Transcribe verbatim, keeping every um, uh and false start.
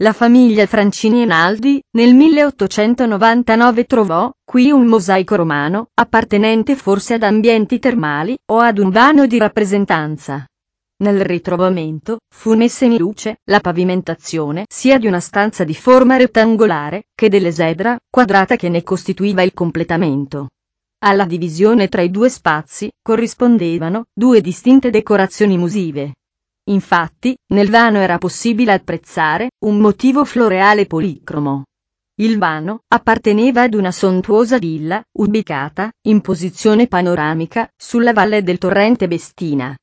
La famiglia Francini-Enaldi, nel milleottocentonovantanove trovò qui un mosaico romano, appartenente forse ad ambienti termali, o ad un vano di rappresentanza. Nel ritrovamento, fu messa in luce la pavimentazione sia di una stanza di forma rettangolare, che dell'esedra quadrata che ne costituiva il completamento. Alla divisione tra i due spazi, corrispondevano due distinte decorazioni musive. Infatti, nel vano era possibile apprezzare un motivo floreale policromo. Il vano apparteneva ad una sontuosa villa, ubicata in posizione panoramica sulla valle del torrente Bestina.